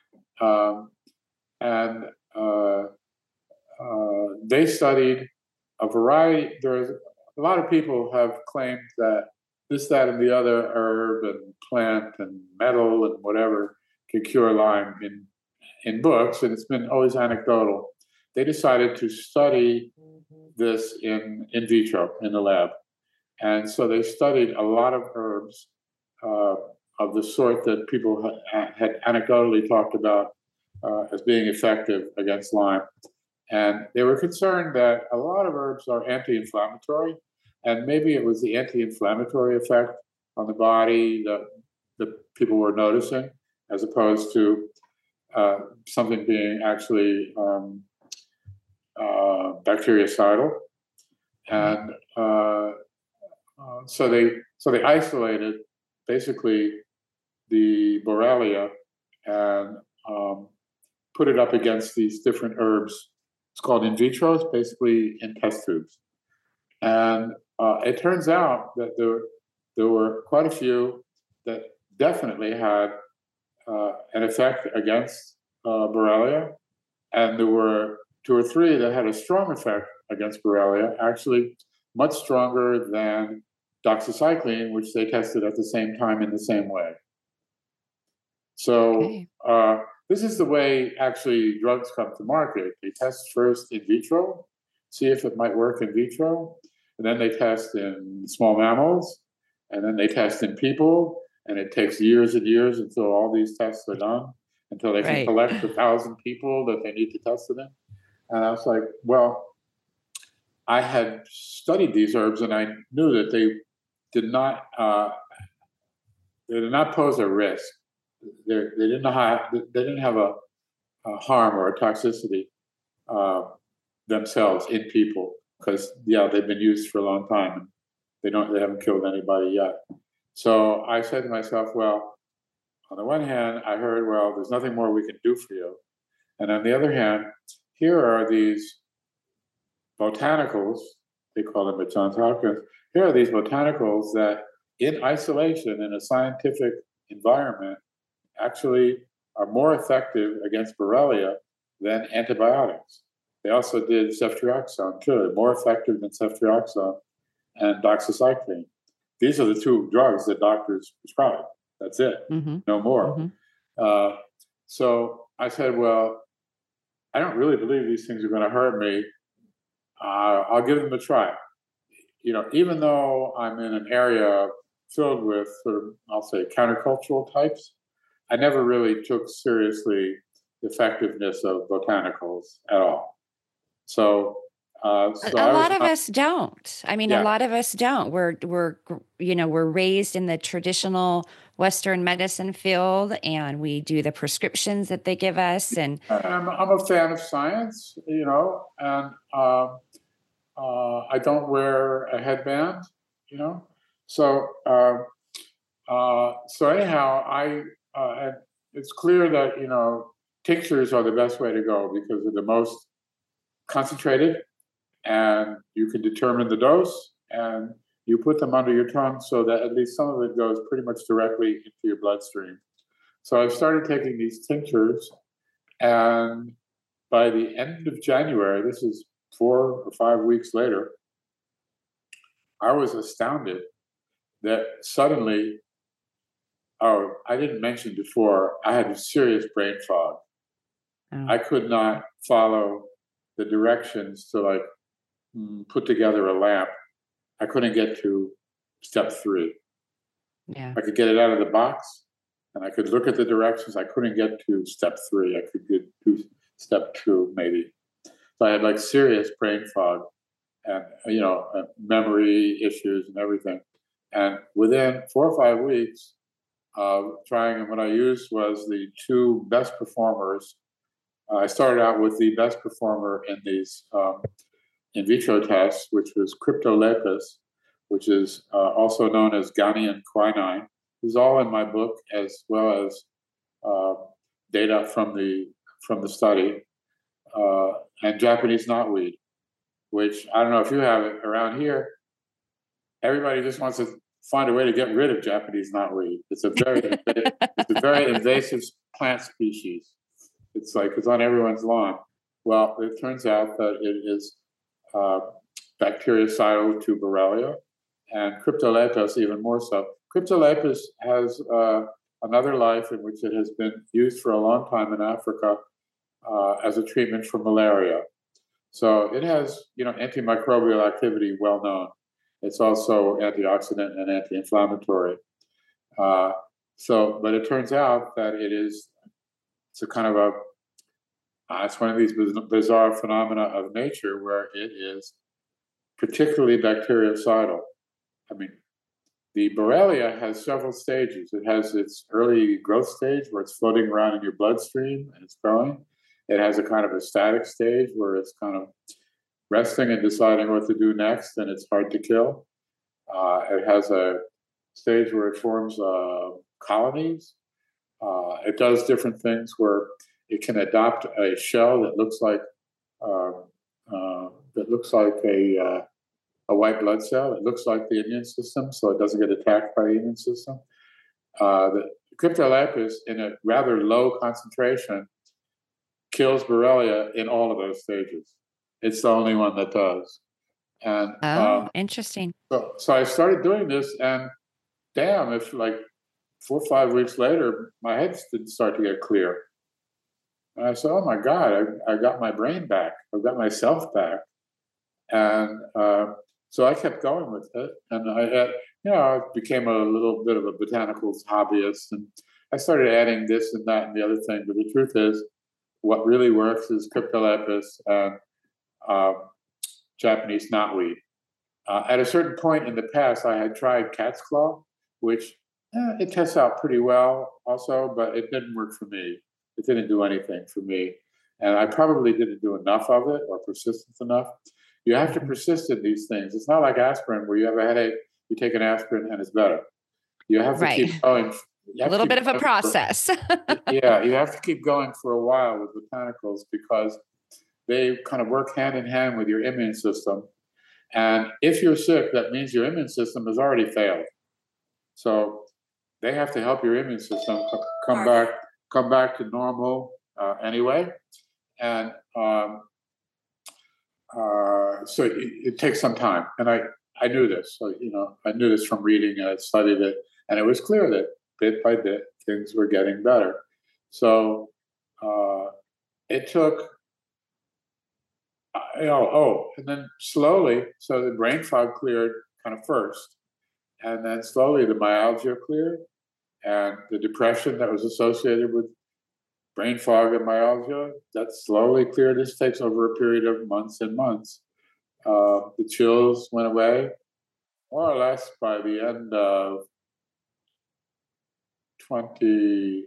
Speaker 2: They studied a variety. There's a lot of people have claimed that this, that, and the other herb and plant and metal and whatever can cure Lyme in books, and it's been always anecdotal. They decided to study this in vitro in the lab. And so they studied a lot of herbs of the sort that people had anecdotally talked about as being effective against Lyme. And they were concerned that a lot of herbs are anti-inflammatory, and maybe it was the anti-inflammatory effect on the body that people were noticing, as opposed to something being actually bactericidal. And so they isolated basically the Borrelia and put it up against these different herbs. It's called in vitro. It's basically in test tubes. And it turns out that there were quite a few that definitely had an effect against Borrelia, and there were 2 or 3 that had a strong effect against Borrelia, actually much stronger than doxycycline, which they tested at the same time in the same way. So this is the way actually drugs come to market. They test first in vitro, see if it might work in vitro, and then they test in small mammals, and then they test in people, and it takes years and years until all these tests are done, until they can collect 1,000 people that they need to test it in. And I was like, well, I had studied these herbs, and I knew that they did not pose a risk. They didn't have a harm or a toxicity themselves in people, because they've been used for a long time and they haven't killed anybody yet. So I said to myself, well, on the one hand, I heard, well, there's nothing more we can do for you. And on the other hand, here are these botanicals, they call them at Johns Hopkins. Here are these botanicals that in isolation in a scientific environment actually are more effective against Borrelia than antibiotics. They also did ceftriaxone too, more effective than ceftriaxone and doxycycline. These are the 2 drugs that doctors prescribe. That's it, no more. So I said, well, I don't really believe these things are going to hurt me. I'll give them a try. Even though I'm in an area filled with sort of, I'll say, countercultural types, I never really took seriously the effectiveness of botanicals at all. So a lot
Speaker 1: of us don't. I mean, a lot of us don't. We're raised in the traditional Western medicine field, and we do the prescriptions that they give us. And
Speaker 2: I'm a fan of science, and I don't wear a headband, So anyhow, and it's clear that tinctures are the best way to go because they're the most concentrated, and you can determine the dose, and you put them under your tongue so that at least some of it goes pretty much directly into your bloodstream. So I started taking these tinctures, and by the end of January, this is 4 or 5 weeks later, I was astounded that suddenly, I didn't mention before, I had serious brain fog. I could not follow the directions to put together a lamp. I couldn't get to step 3.
Speaker 1: Yeah.
Speaker 2: I could get it out of the box, and I could look at the directions. I couldn't get to step 3. I could get to step 2, maybe. So I had like serious brain fog and, memory issues and everything. And within 4 or 5 weeks of trying, and what I used was the 2 best performers. I started out with the best performer in these in vitro tests, which was Cryptolepis, which is also known as Ghanaian quinine. This is all in my book, as well as data from the study, and Japanese knotweed, which I don't know if you have it around here. Everybody just wants to find a way to get rid of Japanese knotweed. It's a very invasive plant species. It's like it's on everyone's lawn. Well, it turns out that it is bactericidal to Borrelia, and Cryptolepis even more so. Cryptolepis has another life in which it has been used for a long time in Africa as a treatment for malaria. So it has, antimicrobial activity well known. It's also antioxidant and anti-inflammatory. But it turns out that it's a kind of it's one of these bizarre phenomena of nature where it is particularly bactericidal. I mean, the Borrelia has several stages. It has its early growth stage where it's floating around in your bloodstream and it's growing. It has a kind of a static stage where it's kind of resting and deciding what to do next, and it's hard to kill. It has a stage where it forms colonies. It does different things where it can adopt a shell that looks like a white blood cell. It looks like the immune system, so it doesn't get attacked by the immune system. The Cryptolepis, in a rather low concentration, kills Borrelia in all of those stages. It's the only one that does. And
Speaker 1: interesting.
Speaker 2: So I started doing this, and damn, if like 4 or 5 weeks later, my head didn't start to get clear. And I said, "Oh my God, I got my brain back. I've got myself back." And so I kept going with it, and I became a little bit of a botanicals hobbyist, and I started adding this and that and the other thing. But the truth is, what really works is Cryptolepis and Japanese knotweed. At a certain point in the past, I had tried cat's claw, which it tests out pretty well also, but it didn't work for me. It didn't do anything for me. And I probably didn't do enough of it or persistent enough. You have to persist in these things. It's not like aspirin where you have a headache, you take an aspirin and it's better. You have to keep going.
Speaker 1: A little bit of a process.
Speaker 2: Yeah, you have to keep going for a while with botanicals because they kind of work hand in hand with your immune system. And if you're sick, that means your immune system has already failed. So they have to help your immune system come back to normal anyway. And so it takes some time. And I knew this. So, I knew this from reading, and I studied it. And it was clear that bit by bit, things were getting better. So it took, and then slowly, so the brain fog cleared kind of first. And then slowly the myalgia cleared, and the depression that was associated with brain fog and myalgia, that slowly cleared. This takes over a period of months and months. The chills went away, more or less by the end of 23.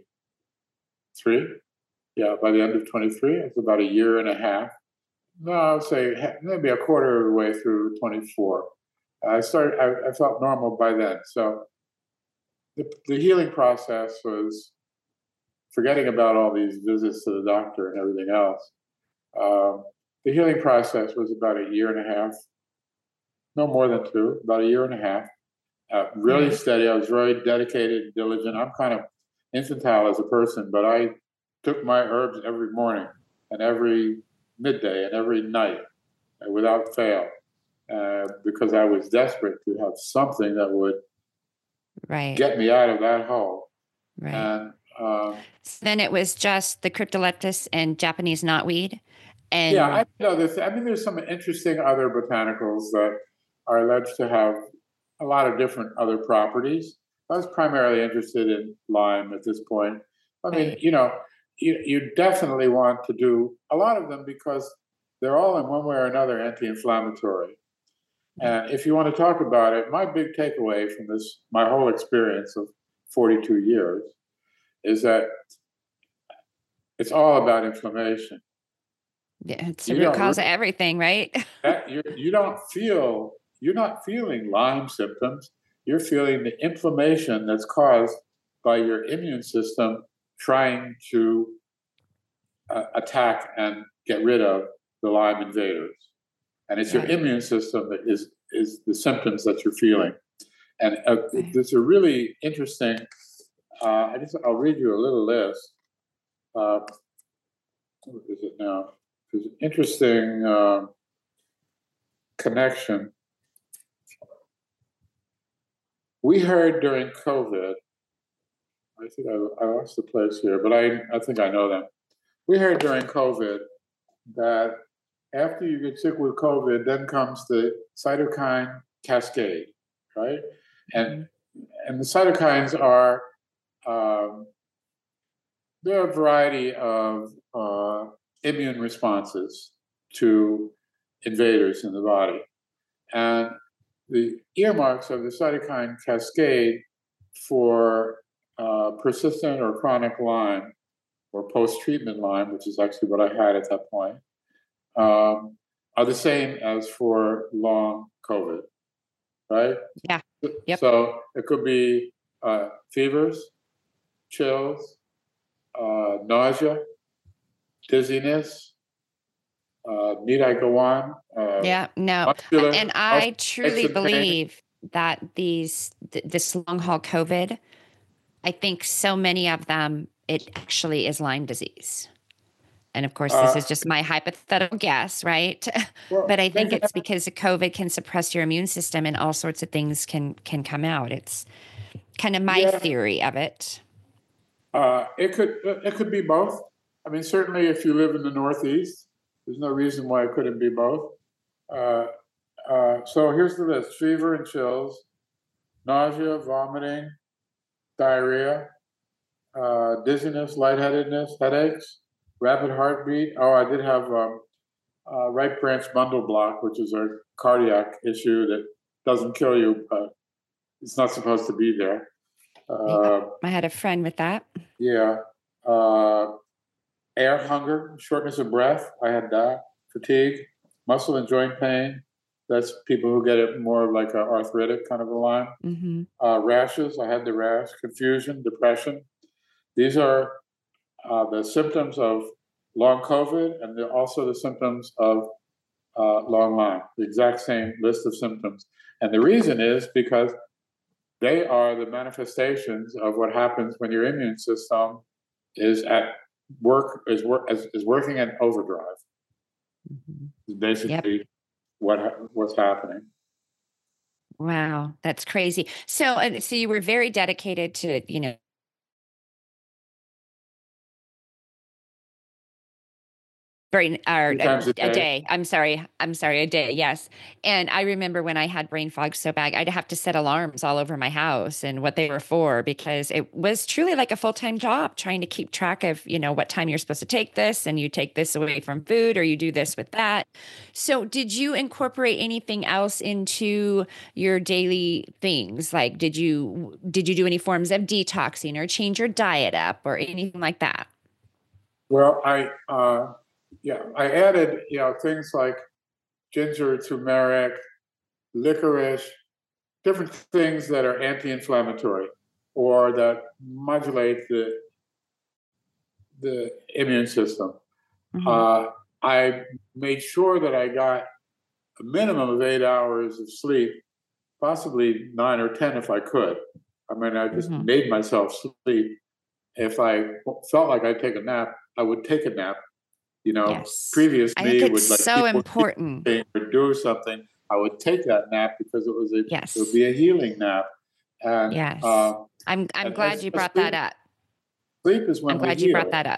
Speaker 2: Yeah, by the end of 23, it's about a year and a half. No, I would say maybe a quarter of the way through 24. I felt normal by then. So the healing process was forgetting about all these visits to the doctor and everything else. The healing process was about a year and a half, no more than 2, about a year and a half. Really steady. I was very dedicated and diligent. I'm kind of infantile as a person, but I took my herbs every morning and every midday and every night without fail because I was desperate to have something that would get me out of that hole.
Speaker 1: Right.
Speaker 2: And
Speaker 1: so then it was just the Cryptolepis and Japanese knotweed. And
Speaker 2: yeah, I know this. I mean, there's some interesting other botanicals that are alleged to have a lot of different other properties. I was primarily interested in lime at this point. I mean,
Speaker 1: Right.
Speaker 2: you definitely want to do a lot of them because they're all in one way or another anti-inflammatory.
Speaker 1: Yep.
Speaker 2: And if you want to talk about it, my big takeaway from this, my whole experience of 42 years, is that it's all about inflammation.
Speaker 1: Yeah, it's the
Speaker 2: You
Speaker 1: root
Speaker 2: don't
Speaker 1: cause of everything, right?
Speaker 2: you don't feel you're not feeling Lyme symptoms. You're feeling the inflammation that's caused by your immune system trying to attack and get rid of the Lyme invaders. And it's your
Speaker 1: Right.
Speaker 2: immune system that is the symptoms that you're feeling. And
Speaker 1: Right.
Speaker 2: there's a really interesting. I'll read you a little list. What is it now? There's an interesting connection. We heard during COVID. I think I lost the place here, but I think I know them. We heard during COVID that after you get sick with COVID, then comes the cytokine cascade, right? And and the cytokines are there are a variety of immune responses to invaders in the body, and the earmarks of the cytokine cascade for persistent or chronic Lyme or post-treatment Lyme, which is actually what I had at that point, are the same as for long COVID, right?
Speaker 1: Yeah. Yep.
Speaker 2: So it could be fevers, chills, nausea, dizziness. Need I go on?
Speaker 1: Yeah. No. And I
Speaker 2: muscle aches
Speaker 1: truly
Speaker 2: and pain.
Speaker 1: believe that this long haul COVID, I think so many of them, it actually is Lyme disease. And of course, this
Speaker 2: Uh,
Speaker 1: is just my hypothetical guess, right?
Speaker 2: well,
Speaker 1: But I
Speaker 2: they
Speaker 1: think
Speaker 2: can
Speaker 1: it's because COVID can suppress your immune system and all sorts of things can come out. It's kind of my
Speaker 2: yeah,
Speaker 1: theory of it.
Speaker 2: it could be both. I mean, certainly if you live in the Northeast, there's no reason why it couldn't be both. Uh, so here's the list: fever and chills, nausea, vomiting, diarrhea, dizziness, lightheadedness, headaches, rapid heartbeat. Oh, I did have right branch bundle block, which is a cardiac issue that doesn't kill you, but it's not supposed to be there.
Speaker 1: I had a friend with that.
Speaker 2: Yeah. Uh, air hunger, shortness of breath. I had that. Fatigue, muscle and joint pain. That's people who get it more like an arthritic kind of a Lyme.
Speaker 1: Mm-hmm.
Speaker 2: Rashes. I had the rash. Confusion, depression. These are the symptoms of long COVID, and they're also the symptoms of long Lyme. The exact same list of symptoms. And the reason is because they are the manifestations of what happens when your immune system is at is working at overdrive.
Speaker 1: Mm-hmm.
Speaker 2: Basically,
Speaker 1: Yep.
Speaker 2: what's happening.
Speaker 1: Wow, that's crazy. So you were very dedicated to, or
Speaker 2: 3 times a
Speaker 1: a
Speaker 2: day.
Speaker 1: day. I'm sorry. A day. Yes. And I remember when I had brain fog so bad, I'd have to set alarms all over my house and what they were for, because it was truly like a full-time job trying to keep track of, what time you're supposed to take this, and you take this away from food, or you do this with that. So did you incorporate anything else into your daily things? Like, did you do any forms of detoxing or change your diet up or anything like that?
Speaker 2: Well, I added things like ginger, turmeric, licorice, different things that are anti-inflammatory or that modulate the immune system.
Speaker 1: Mm-hmm.
Speaker 2: I made sure that I got a minimum of 8 hours of sleep, possibly 9 or 10 if I could. I mean, I just
Speaker 1: Mm-hmm.
Speaker 2: made myself sleep. If I felt like I'd take a nap, I would take a nap.
Speaker 1: Yes.
Speaker 2: Previous
Speaker 1: I think
Speaker 2: me
Speaker 1: it's
Speaker 2: would like
Speaker 1: so
Speaker 2: keep
Speaker 1: important.
Speaker 2: working or do something. I would take that nap because it would
Speaker 1: Yes.
Speaker 2: be a healing nap. And
Speaker 1: Yes. I'm
Speaker 2: and
Speaker 1: glad you brought that up.
Speaker 2: sleep is
Speaker 1: I'm
Speaker 2: when we
Speaker 1: glad you brought
Speaker 2: heal.
Speaker 1: that up.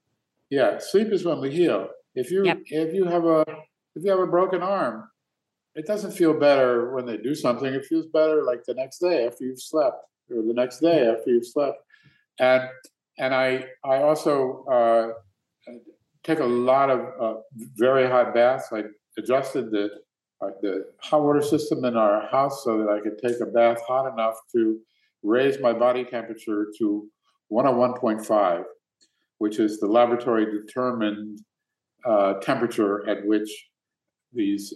Speaker 2: Yeah, sleep is when we heal. If
Speaker 1: Yep.
Speaker 2: you have a broken arm, it doesn't feel better when they do something. It feels better like the next day after you've slept, or the next day after you've slept. And I also take a lot of very hot baths. I adjusted the hot water system in our house so that I could take a bath hot enough to raise my body temperature to 101.5, which is the laboratory determined temperature at which these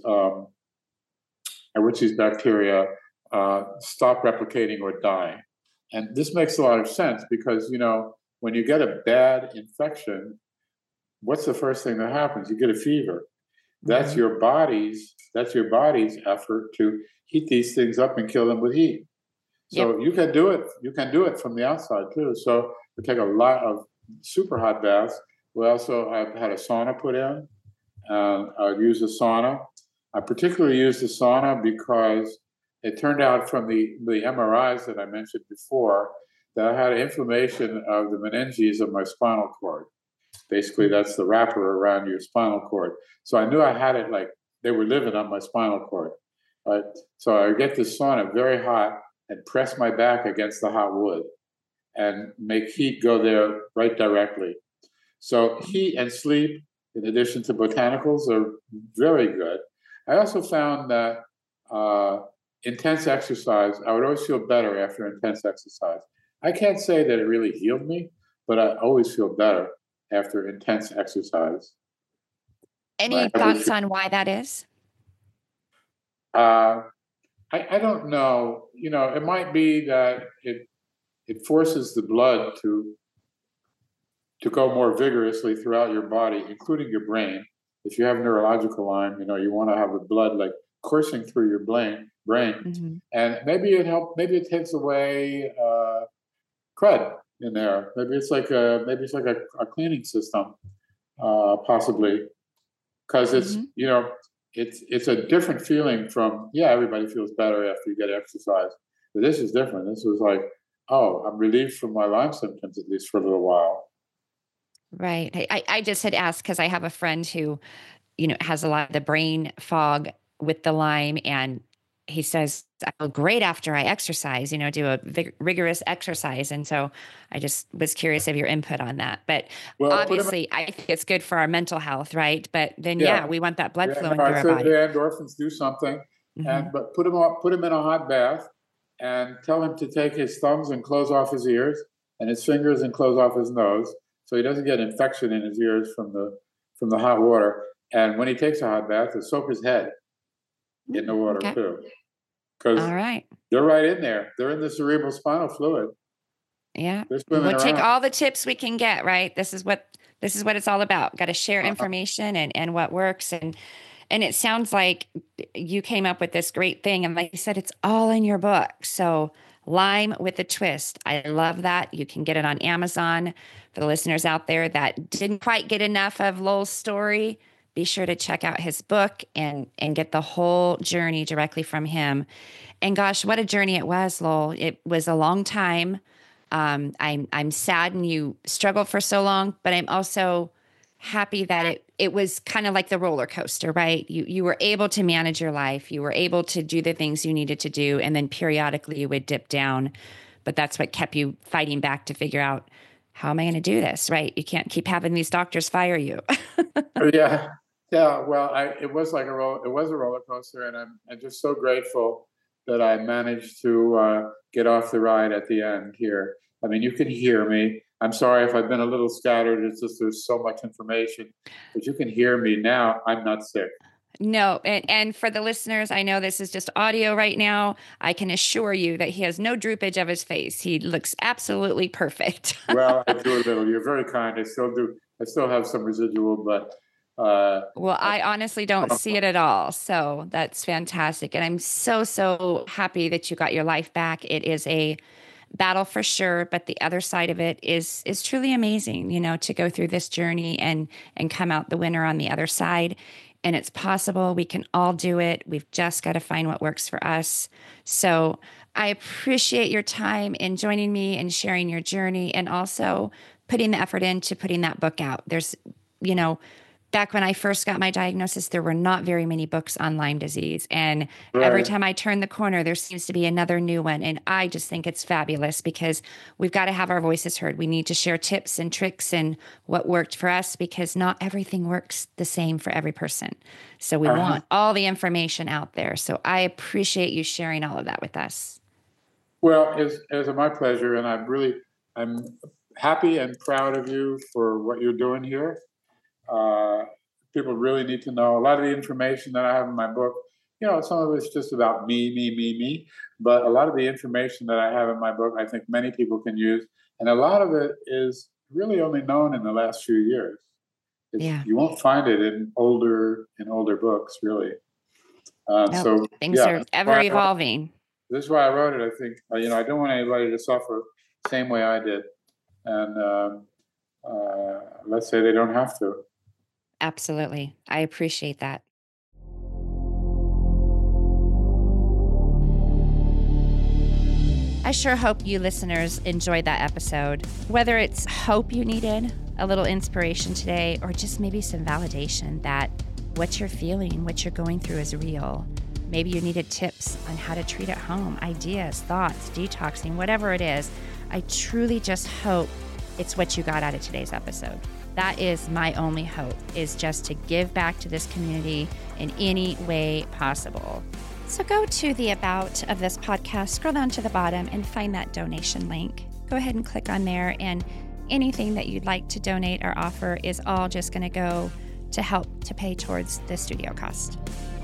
Speaker 2: bacteria stop replicating or die. And this makes a lot of sense because, when you get a bad infection, what's the first thing that happens? You get a fever. That's
Speaker 1: Mm-hmm.
Speaker 2: your body's effort to heat these things up and kill them with heat. So
Speaker 1: Yep.
Speaker 2: you can do it. You can do it from the outside too. So we take a lot of super hot baths. I've had a sauna put in. I've used a sauna. I particularly used the sauna because it turned out from the MRIs that I mentioned before that I had inflammation of the meninges of my spinal cord. Basically, that's the wrapper around your spinal cord. So I knew I had it like they were living on my spinal cord. Right? So I get this sauna very hot and press my back against the hot wood and make heat go there right directly. So heat and sleep, in addition to botanicals, are very good. I also found that intense exercise, I would always feel better after intense exercise. I can't say that it really healed me, but I always feel better after intense exercise.
Speaker 1: Any thoughts on why that is?
Speaker 2: I don't know. It might be that it forces the blood to go more vigorously throughout your body, including your brain. If you have neurological Lyme, you want to have the blood like coursing through your brain.
Speaker 1: Mm-hmm.
Speaker 2: And maybe it takes away crud in there. Maybe it's like a cleaning system, possibly, because it's
Speaker 1: Mm-hmm.
Speaker 2: it's a different feeling from everybody feels better after you get exercise, but this is different. This was like, oh, I'm relieved from my Lyme symptoms at least for a little while.
Speaker 1: Right. I just had asked because I have a friend who, has a lot of the brain fog with the Lyme, and he says, I feel great after I exercise, do a rigorous exercise. And so I just was curious of your input on that. But
Speaker 2: Well,
Speaker 1: obviously, I think it's good for our mental health, right? But then,
Speaker 2: yeah,
Speaker 1: we want that blood
Speaker 2: yeah. No,
Speaker 1: flowing through
Speaker 2: I
Speaker 1: our
Speaker 2: said the
Speaker 1: body.
Speaker 2: endorphins do something,
Speaker 1: Hmm.
Speaker 2: but put him in a hot bath, and tell him to take his thumbs and close off his ears, and his fingers and close off his nose, so he doesn't get infection in his ears from the hot water. And when he takes a hot bath, to soak his head in the water
Speaker 1: Okay.
Speaker 2: too, because
Speaker 1: All right.
Speaker 2: they're right in there. They're in the cerebral spinal fluid.
Speaker 1: Yeah.
Speaker 2: They're swimming
Speaker 1: We'll take
Speaker 2: around.
Speaker 1: all the tips we can get, right? This is what it's all about. Got to share information and what works. And it sounds like you came up with this great thing. And like you said, it's all in your book. So Lyme with a Twist. I love that. You can get it on Amazon. For the listeners out there that didn't quite get enough of Lowell's story, be sure to check out his book and get the whole journey directly from him. And gosh, what a journey it was, Lowell. It was a long time. I'm saddened you struggled for so long, but I'm also happy that it was kind of like the roller coaster, right? You were able to manage your life, you were able to do the things you needed to do, and then periodically you would dip down. But that's what kept you fighting back to figure out, how am I going to do this, right? You can't keep having these doctors fire you.
Speaker 2: Yeah, yeah. Well, it was like it was a roller coaster, and I'm just so grateful that I managed to get off the ride at the end here. I mean, you can hear me. I'm sorry if I've been a little scattered. It's just there's so much information, but you can hear me now. I'm not sick.
Speaker 1: No, and for the listeners, I know this is just audio right now. I can assure you that he has no droopage of his face. He looks absolutely perfect.
Speaker 2: Well, I do a little. You're very kind. I still do. I still have some residual, but uh,
Speaker 1: Well, I honestly don't see it at all. So that's fantastic. And I'm so happy that you got your life back. It is a battle for sure, but the other side of it is truly amazing, to go through this journey and come out the winner on the other side. And it's possible. We can all do it. We've just got to find what works for us. So I appreciate your time in joining me and sharing your journey, and also putting the effort into putting that book out. There's, you know, back when I first got my diagnosis, there were not very many books on Lyme disease. And every time I turn the corner, there seems to be another new one. And I just think it's fabulous because we've got to have our voices heard. We need to share tips and tricks and what worked for us, because not everything works the same for every person. So we want all the information out there. So I appreciate you sharing all of that with us.
Speaker 2: Well, it's my pleasure. And I'm happy and proud of you for what you're doing here. People really need to know a lot of the information that I have in my book. Some of it's just about me, but a lot of the information that I have in my book, I think many people can use. And a lot of it is really only known in the last few years. You won't find it in older books, really. So
Speaker 1: things are ever evolving.
Speaker 2: This is why I wrote it. I think, I don't want anybody to suffer the same way I did. And let's say they don't have to.
Speaker 1: Absolutely. I appreciate that. I sure hope you listeners enjoyed that episode. Whether it's hope you needed, a little inspiration today, or just maybe some validation that what you're feeling, what you're going through is real. Maybe you needed tips on how to treat at home, ideas, thoughts, detoxing, whatever it is. I truly just hope it's what you got out of today's episode. That is my only hope, is just to give back to this community in any way possible. So go to the About of this podcast, scroll down to the bottom and find that donation link. Go ahead and click on there, and anything that you'd like to donate or offer is all just going to go to help to pay towards the studio cost.